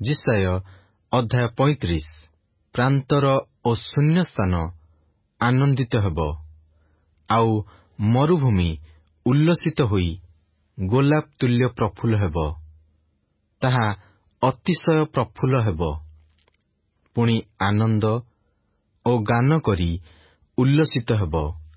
ଯିଶାୟ ଅଧ୍ୟାୟ 35। ପ୍ରାନ୍ତର ଓ ଶୂନ୍ୟ ସ୍ଥାନ ଆନନ୍ଦିତ ହେବ, ଆଉ ମରୁଭୂମି ଉଲ୍ଲସିତ ହୋଇ ଗୋଲାପ ତୁଲ୍ୟ ପ୍ରଫୁଲ୍ଲ ହେବ। ତାହା ଅତିଶୟ ପ୍ରଫୁଲ୍ଲ ହେବ। ପୁଣି ଆନନ୍ଦ ଓ ଗାନ କରି ଉଲ୍ଲସିତ ହେବ।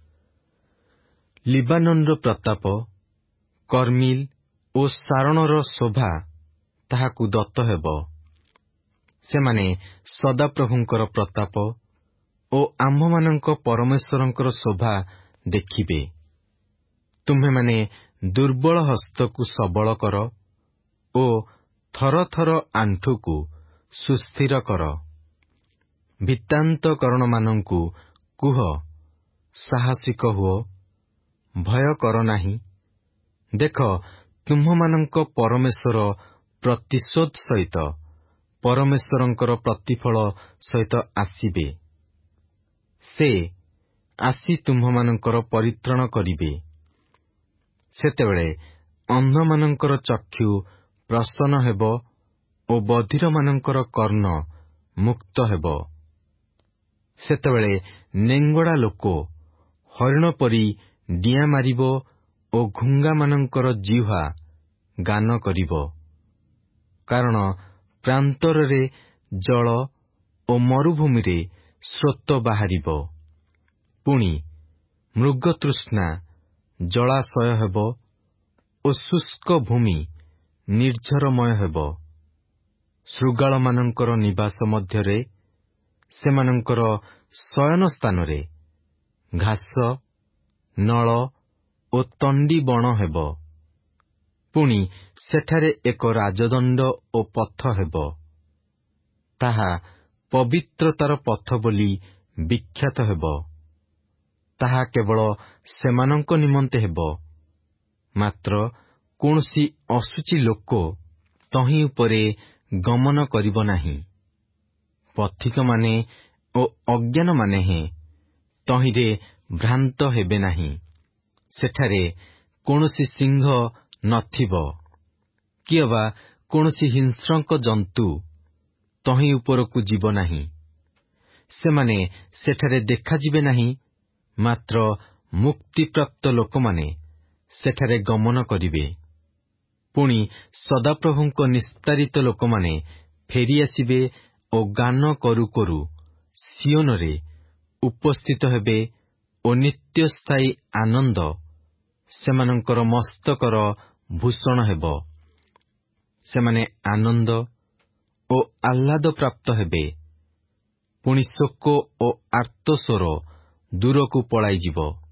ଲିବାନନର ପ୍ରତାପ, କର୍ମିଲ ଓ ସାରୋଣର ଶୋଭା ତାହାକୁ ଦତ୍ତ ହେବ। ସେମାନେ ସଦାପ୍ରଭୁଙ୍କର ପ୍ରତାପ ଓ ଆମ୍ଭମାନଙ୍କ ପରମେଶ୍ୱରଙ୍କର ଶୋଭା ଦେଖିବେ। ତୁମ୍ଭେମାନେ ଦୁର୍ବଳ ହସ୍ତକୁ ସବଳ କର ଓ ଥର ଥର ଆଣ୍ଠୁକୁ ସୁସ୍ଥିର କର। ଭିତ୍ତାନ୍ତକରଣମାନଙ୍କୁ କୁହ, ସାହସିକ ହୁଅ, ଭୟ କର ନାହିଁ। ଦେଖ, ତୁମ୍ଭମାନଙ୍କ ପରମେଶ୍ୱର ପ୍ରତିଶୋଧ ସହିତ, ପରମେଶ୍ୱରଙ୍କର ପ୍ରତିଫଳ ସହିତ ଆସିବେ। ସେ ଆସି ତୁମ୍ଭମାନଙ୍କର ପରିତ୍ରାଣ କରିବେ। ସେତେବେଳେ ଅନ୍ଧମାନଙ୍କର ଚକ୍ଷୁ ପ୍ରସନ୍ନ ହେବ ଓ ବଧିରମାନଙ୍କର କର୍ଣ୍ଣ ମୁକ୍ତ ହେବ। ସେତେବେଳେ ନେଙ୍ଗଡ଼ା ଲୋକ ହରିଣ ପରି ଡିଆଁ ମାରିବ ଓ ଘୁଙ୍ଗାମାନଙ୍କର ଜିହ୍ୱା ଗାନ କରିବ। କାରଣ ପ୍ରାନ୍ତରରେ ଜଳ ଓ ମରୁଭୂମିରେ ସ୍ରୋତ ବାହାରିବ। ପୁଣି ମୃଗତୃଷ୍ଣା ଜଳାଶୟ ହେବ ଓ ଶୁଷ୍କ ଭୂମି ନିର୍ଝରମୟ ହେବ। ଶୃଗାଳମାନଙ୍କର ନିବାସ ମଧ୍ୟରେ, ସେମାନଙ୍କର ଶୟନ ସ୍ଥାନରେ ଘାସ, ନଳ ଓ ତଣ୍ଡି ବଣ ହେବ। ପୁଣି ସେଠାରେ ଏକ ରାଜଦଣ୍ଡ ଓ ପଥ ହେବ। ତାହା ପବିତ୍ରତାର ପଥ ବୋଲି ବିଖ୍ୟାତ ହେବ। ତାହା କେବଳ ସେମାନଙ୍କ ନିମନ୍ତେ ହେବ, ମାତ୍ର କୌଣସି ଅଶୁଚି ଲୋକ ତହିଁ ଉପରେ ଗମନ କରିବ ନାହିଁ। ପଥିକମାନେ ଓ ଅଜ୍ଞାନମାନେ ହେଁ ତହିଁରେ ଭ୍ରାନ୍ତ ହେବେ ନାହିଁ। ସେଠାରେ କୌଣସି ସିଂହ ନଥିବ, କି ଅବା କୌଣସି ହିଂସ୍ରକ ଜନ୍ତୁ ତହିଁ ଉପରକୁ ଯିବ ନାହିଁ। ସେମାନେ ସେଠାରେ ଦେଖାଯିବେ ନାହିଁ, ମାତ୍ର ମୁକ୍ତିପ୍ରାପ୍ତ ଲୋକମାନେ ସେଠାରେ ଗମନ କରିବେ। ପୁଣି ସଦାପ୍ରଭୁଙ୍କ ନିସ୍ତାରିତ ଲୋକମାନେ ଫେରିଆସିବେ ଓ ଗାନ କରୁ କରୁ ସିଓନରେ ଉପସ୍ଥିତ ହେବେ ଓ ନିତ୍ୟସ୍ଥାୟୀ ଆନନ୍ଦ ସେମାନଙ୍କର ମସ୍ତକର ଭୂଷଣ ହେବ। ସେମାନେ ଆନନ୍ଦ ଓ ଆହ୍ଲାଦ ପ୍ରାପ୍ତ ହେବେ। ପୁଣି ଶୋକ ଓ ଆର୍ତ୍ତସ୍ୱର ଦୂରକୁ ପଳାଇଯିବ।